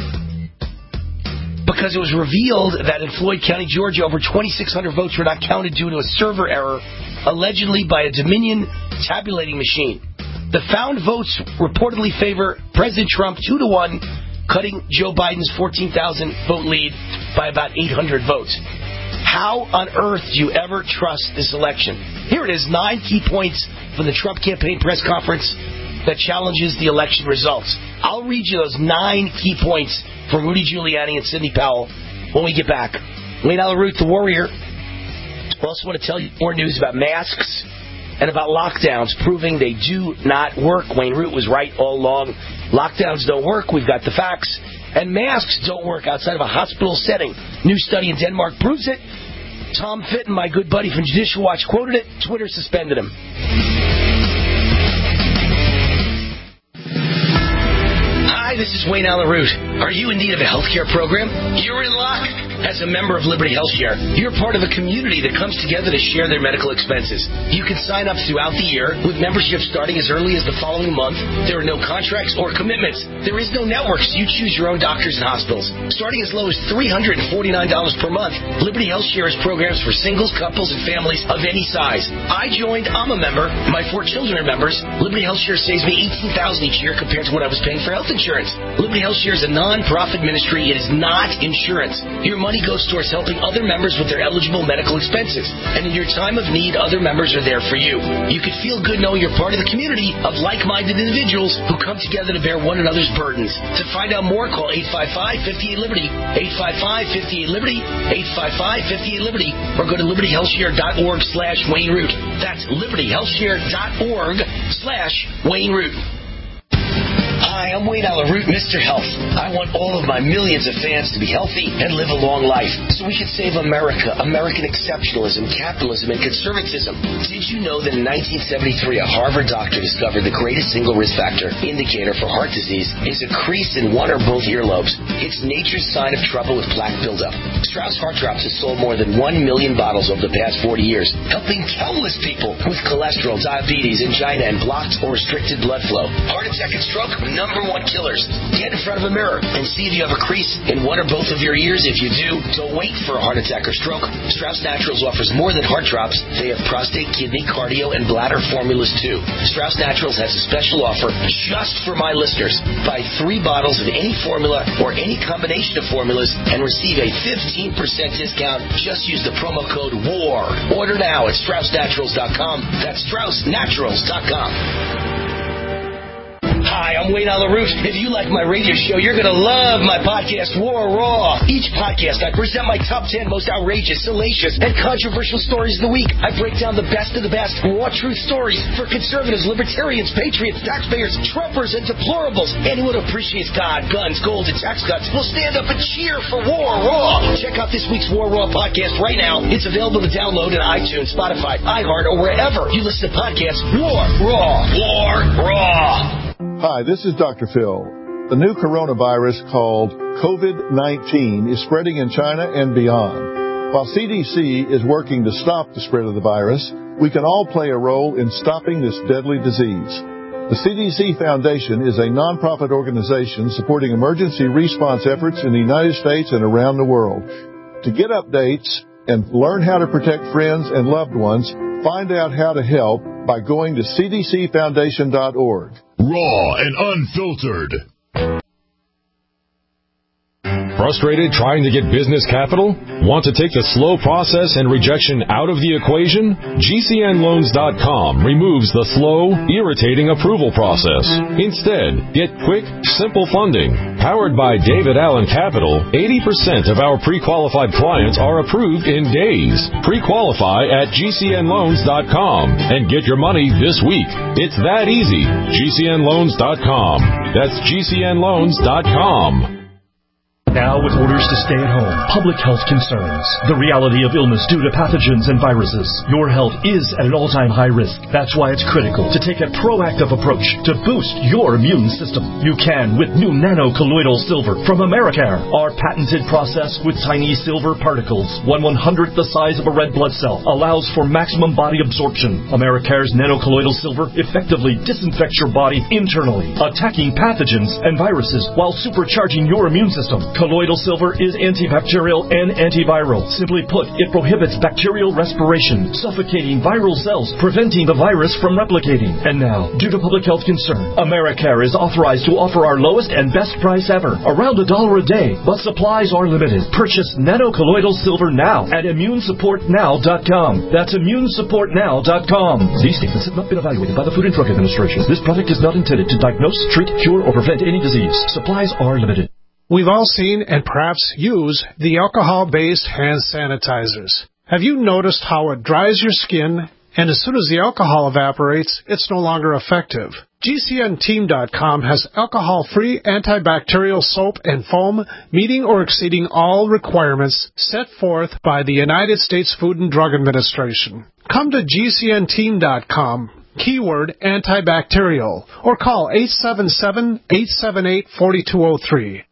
because it was revealed that in Floyd County, Georgia, over twenty-six hundred votes were not counted due to a server error, allegedly by a Dominion tabulating machine. The found votes reportedly favor President Trump two to one, cutting Joe Biden's fourteen thousand vote lead by about eight hundred votes. How on earth do you ever trust this election? Here it is, nine key points from the Trump campaign press conference that challenges the election results. I'll read you those nine key points from Rudy Giuliani and Sidney Powell when we get back. Wayne Allyn Root, the Warrior. I also want to tell you more news about masks and about lockdowns, proving they do not work. Wayne Root was right all along. Lockdowns don't work. We've got the facts. And masks don't work outside of a hospital setting. New study in Denmark proves it. Tom Fitton, my good buddy from Judicial Watch, quoted it. Twitter suspended him. Hi, this is Wayne Allyn Root. Are you in need of a health care program? You're in luck. As a member of Liberty HealthShare, you're part of a community that comes together to share their medical expenses. You can sign up throughout the year with memberships starting as early as the following month. There are no contracts or commitments. There is no network, so you choose your own doctors and hospitals. Starting as low as three hundred forty-nine dollars per month, Liberty HealthShare has programs for singles, couples, and families of any size. I joined. I'm a member. My four children are members. Liberty HealthShare saves me eighteen thousand dollars each year compared to what I was paying for health insurance. Liberty HealthShare is a non-profit ministry. It is not insurance. Your money goes towards helping other members with their eligible medical expenses. And in your time of need, other members are there for you. You can feel good knowing you're part of the community of like-minded individuals who come together to bear one another's burdens. To find out more, call eight five five, five eight Liberty, eight five five, five eight Liberty, eight five five, five eight Liberty, or go to liberty health share dot org slash Wayne Root. That's liberty health share dot org slash Wayne Root. Hi, I'm Wayne Allyn Root, Mister Health. I want all of my millions of fans to be healthy and live a long life, so we can save America, American exceptionalism, capitalism, and conservatism. Did you know that in nineteen seventy-three, a Harvard doctor discovered the greatest single risk factor indicator for heart disease is a crease in one or both earlobes? It's nature's sign of trouble with plaque buildup. Strauss Heart Drops has sold more than one million bottles over the past forty years, helping countless people with cholesterol, diabetes, angina, and blocked or restricted blood flow. Heart attack and stroke, number one killers. Get in front of a mirror and see if you have a crease in one or both of your ears. If you do, don't wait for a heart attack or stroke. Strauss Naturals offers more than heart drops. They have prostate, kidney, cardio, and bladder formulas too. Strauss Naturals has a special offer just for my listeners. Buy three bottles of any formula or any combination of formulas and receive a fifteen percent discount. Just use the promo code WAR. Order now at strauss naturals dot com. That's strauss naturals dot com. Hi, I'm Wayne Allyn Root. If you like my radio show, you're going to love my podcast, War Raw. Each podcast, I present my top ten most outrageous, salacious, and controversial stories of the week. I break down the best of the best raw truth stories for conservatives, libertarians, patriots, taxpayers, Trumpers, and deplorables. Anyone who appreciates God, guns, gold, and tax cuts will stand up and cheer for War Raw. Check out this week's War Raw podcast right now. It's available to download in iTunes, Spotify, iHeart, or wherever you listen to podcasts. War Raw. War Raw. Hi, this is Doctor Phil. The new coronavirus called COVID nineteen is spreading in China and beyond. While C D C is working to stop the spread of the virus, we can all play a role in stopping this deadly disease. The C D C Foundation is a nonprofit organization supporting emergency response efforts in the United States and around the world. To get updates and learn how to protect friends and loved ones, find out how to help by going to c d c foundation dot org. Raw and unfiltered. Frustrated trying to get business capital? Want to take the slow process and rejection out of the equation? G C N loans dot com removes the slow, irritating approval process. Instead, get quick, simple funding. Powered by David Allen Capital, eighty percent of our pre-qualified clients are approved in days. Pre-qualify at G C N loans dot com and get your money this week. It's that easy. G C N loans dot com. That's G C N loans dot com. Now with orders to stay at home, public health concerns, the reality of illness due to pathogens and viruses, your health is at an all-time high risk. That's why it's critical to take a proactive approach to boost your immune system. You can with new nano-colloidal silver from Americare. Our patented process with tiny silver particles, one one-hundredth the size of a red blood cell, allows for maximum body absorption. Americare's nano-colloidal silver effectively disinfects your body internally, attacking pathogens and viruses while supercharging your immune system. Colloidal silver is antibacterial and antiviral. Simply put, it prohibits bacterial respiration, suffocating viral cells, preventing the virus from replicating. And now, due to public health concern, Americare is authorized to offer our lowest and best price ever, around a dollar a day, but supplies are limited. Purchase nano-colloidal silver now at immune support now dot com. That's immune support now dot com. These statements have not been evaluated by the Food and Drug Administration. This product is not intended to diagnose, treat, cure, or prevent any disease. Supplies are limited. We've all seen and perhaps use the alcohol-based hand sanitizers. Have you noticed how it dries your skin, and as soon as the alcohol evaporates, it's no longer effective? G C N team dot com has alcohol-free antibacterial soap and foam meeting or exceeding all requirements set forth by the United States Food and Drug Administration. Come to G C N team dot com. Keyword antibacterial, or call eight seven seven, eight seven eight, four two zero three.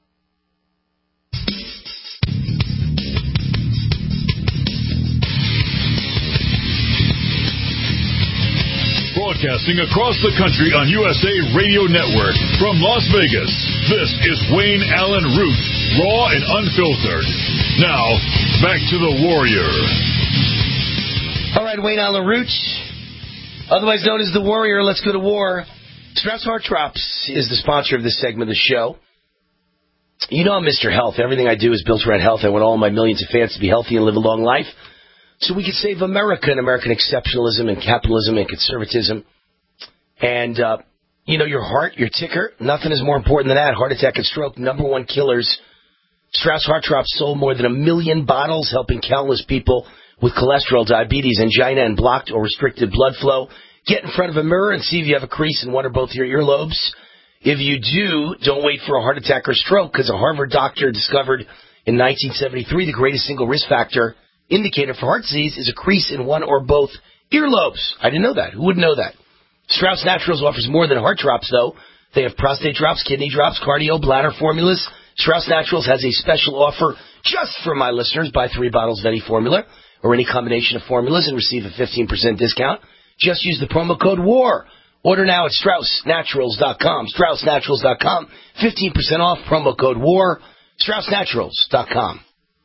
Broadcasting across the country on U S A Radio Network from Las Vegas, this is Wayne Allen Root, raw and unfiltered. Now, back to the Warrior. All right, Wayne Allen Root, otherwise known as the Warrior. Let's go to war. Strauss Heart Drops is the sponsor of this segment of the show. You know I'm Mister Health. Everything I do is built around health. I want all my millions of fans to be healthy and live a long life, so we can save America and American exceptionalism and capitalism and conservatism. And, uh, you know, your heart, your ticker, nothing is more important than that. Heart attack and stroke, number one killers. Strauss Heart Drops sold more than a million bottles, helping countless people with cholesterol, diabetes, angina, and blocked or restricted blood flow. Get in front of a mirror and see if you have a crease in one or both your earlobes. If you do, don't wait for a heart attack or stroke, because a Harvard doctor discovered in nineteen seventy-three the greatest single risk factor indicator for heart disease is a crease in one or both earlobes. I didn't know that. Who would know that? Strauss Naturals offers more than heart drops, though. They have prostate drops, kidney drops, cardio, bladder formulas. Strauss Naturals has a special offer just for my listeners. Buy three bottles of any formula or any combination of formulas and receive a fifteen percent discount. Just use the promo code WAR. Order now at Strauss Naturals dot com. Strauss Naturals dot com. fifteen percent off, promo code WAR. Strauss Naturals dot com.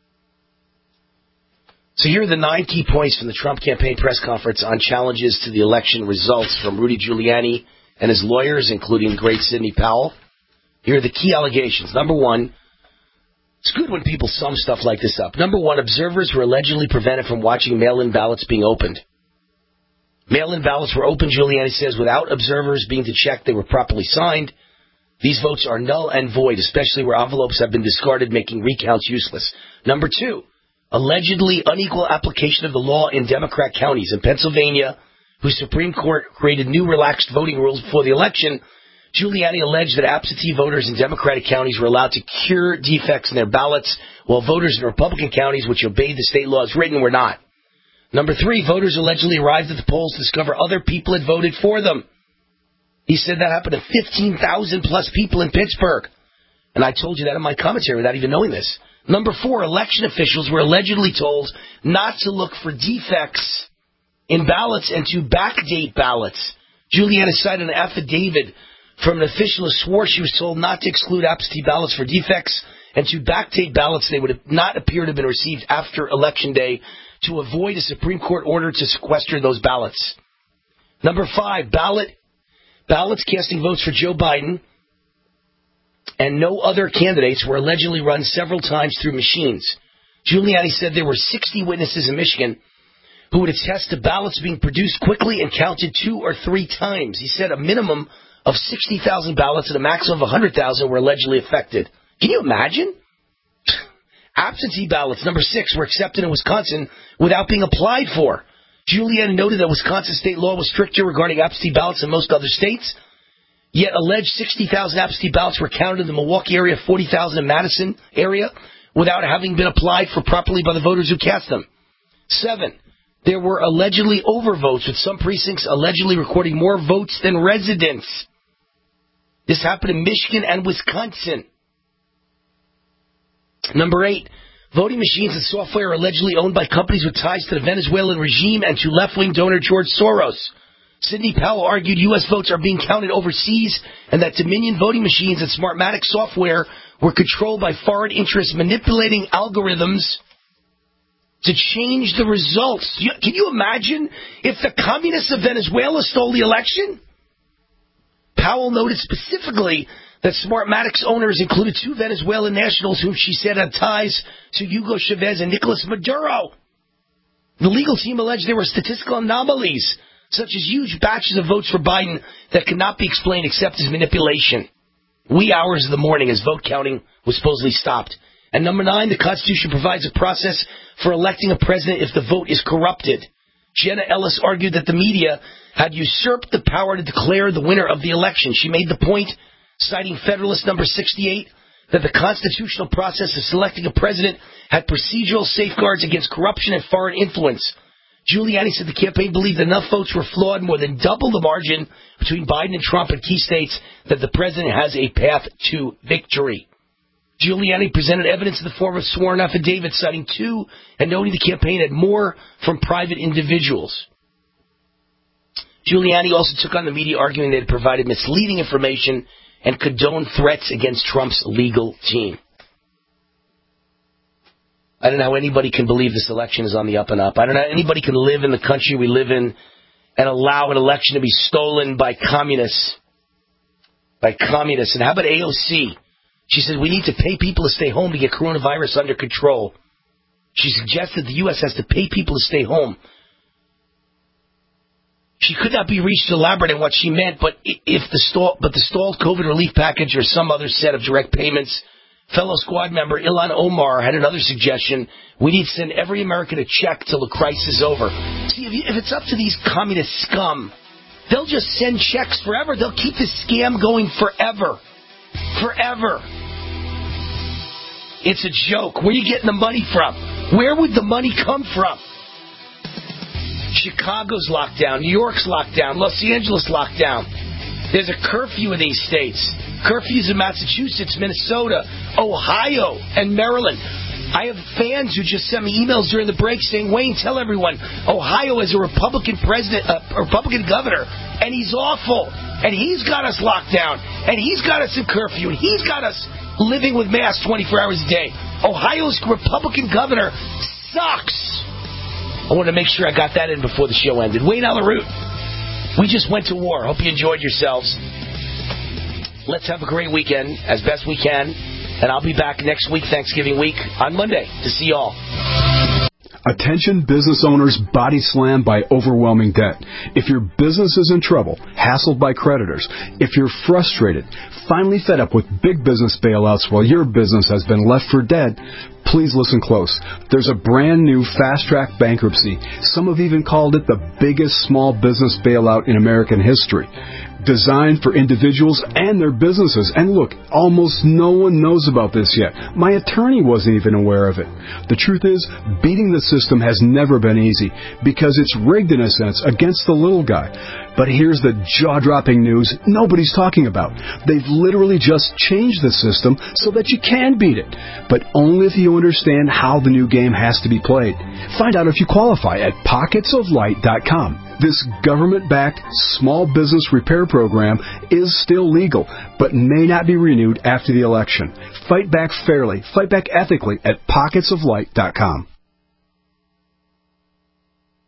So here are the nine key points from the Trump campaign press conference on challenges to the election results from Rudy Giuliani and his lawyers, including the great Sidney Powell. Here are the key allegations. Number one, it's good when people sum stuff like this up. Number one, observers were allegedly prevented from watching mail-in ballots being opened. Mail-in ballots were opened, Giuliani says, without observers being to check they were properly signed. These votes are null and void, especially where envelopes have been discarded, making recounts useless. Number two, allegedly unequal application of the law in Democrat counties. In Pennsylvania, whose Supreme Court created new relaxed voting rules before the election, Giuliani alleged that absentee voters in Democratic counties were allowed to cure defects in their ballots, while voters in Republican counties, which obeyed the state laws written, were not. Number three, voters allegedly arrived at the polls to discover other people had voted for them. He said that happened to fifteen thousand plus people in Pittsburgh. And I told you that in my commentary without even knowing this. Number four, election officials were allegedly told not to look for defects in ballots and to backdate ballots. Giuliani cited an affidavit from an official who swore she was told not to exclude absentee ballots for defects and to backdate ballots they would have not appear to have been received after Election Day to avoid a Supreme Court order to sequester those ballots. Number five, ballot ballots casting votes for Joe Biden and no other candidates were allegedly run several times through machines. Giuliani said there were sixty witnesses in Michigan who would attest to ballots being produced quickly and counted two or three times. He said a minimum of sixty thousand ballots and a maximum of one hundred thousand were allegedly affected. Can you imagine? Absentee ballots, number six, were accepted in Wisconsin without being applied for. Giuliani noted that Wisconsin state law was stricter regarding absentee ballots than most other states, yet alleged sixty thousand absentee ballots were counted in the Milwaukee area, forty thousand in Madison area, without having been applied for properly by the voters who cast them. Seven, there were allegedly overvotes, with some precincts allegedly recording more votes than residents. This happened in Michigan and Wisconsin. Number eight, voting machines and software are allegedly owned by companies with ties to the Venezuelan regime and to left-wing donor George Soros. Sidney Powell argued U S votes are being counted overseas and that Dominion voting machines and Smartmatic software were controlled by foreign interests manipulating algorithms to change the results. Can you imagine if the communists of Venezuela stole the election? Powell noted specifically that Smartmatic's owners included two Venezuelan nationals whom she said had ties to Hugo Chavez and Nicolas Maduro. The legal team alleged there were statistical anomalies, such as huge batches of votes for Biden that could not be explained except as manipulation. Wee hours of the morning as vote counting was supposedly stopped. And number nine, the Constitution provides a process for electing a president if the vote is corrupted. Jenna Ellis argued that the media had usurped the power to declare the winner of the election. She made the point, citing Federalist number sixty-eight, that the constitutional process of selecting a president had procedural safeguards against corruption and foreign influence. Giuliani said the campaign believed enough votes were flawed, more than double the margin between Biden and Trump in key states, that the president has a path to victory. Giuliani presented evidence in the form of sworn affidavits, citing two and noting the campaign had more from private individuals. Giuliani also took on the media, arguing they had provided misleading information and condoned threats against Trump's legal team. I don't know how anybody can believe this election is on the up and up. I don't know how anybody can live in the country we live in and allow an election to be stolen by communists. By communists. And how about A O C? She said we need to pay people to stay home to get coronavirus under control. She suggested the U S has to pay people to stay home. She could not be reached to elaborate on what she meant, but if the stall, but the stalled COVID relief package or some other set of direct payments. Fellow squad member Ilhan Omar had another suggestion. We need to send every American a check till the crisis is over. See, if, you, if it's up to these communist scum, they'll just send checks forever. They'll keep this scam going forever. Forever. It's a joke. Where are you getting the money from? Where would the money come from? Chicago's locked down. New York's locked down. Los Angeles locked down. There's a curfew in these states. Curfews in Massachusetts, Minnesota, Ohio, and Maryland. I have fans who just sent me emails during the break saying, Wayne, tell everyone, Ohio is a Republican president, a Republican governor, and he's awful. And he's got us locked down. And he's got us in curfew. And he's got us living with masks twenty-four hours a day. Ohio's Republican governor sucks. I wanted to make sure I got that in before the show ended. Wayne Allyn Root. We just went to war. Hope you enjoyed yourselves. Let's have a great weekend as best we can. And I'll be back next week, Thanksgiving week, on Monday to see y'all. Attention business owners body slammed by overwhelming debt. If your business is in trouble, hassled by creditors, if you're frustrated, finally fed up with big business bailouts while your business has been left for dead, please listen close. There's a brand new fast-track bankruptcy. Some have even called it the biggest small business bailout in American history. Designed for individuals and their businesses. And look, almost no one knows about this yet. My attorney wasn't even aware of it. The truth is, beating the system has never been easy because it's rigged in a sense against the little guy. But here's the jaw-dropping news nobody's talking about. They've literally just changed the system so that you can beat it, but only if you understand how the new game has to be played. Find out if you qualify at pockets of light dot com. This government-backed small business repair program is still legal, but may not be renewed after the election. Fight back fairly, fight back ethically at pockets of light dot com.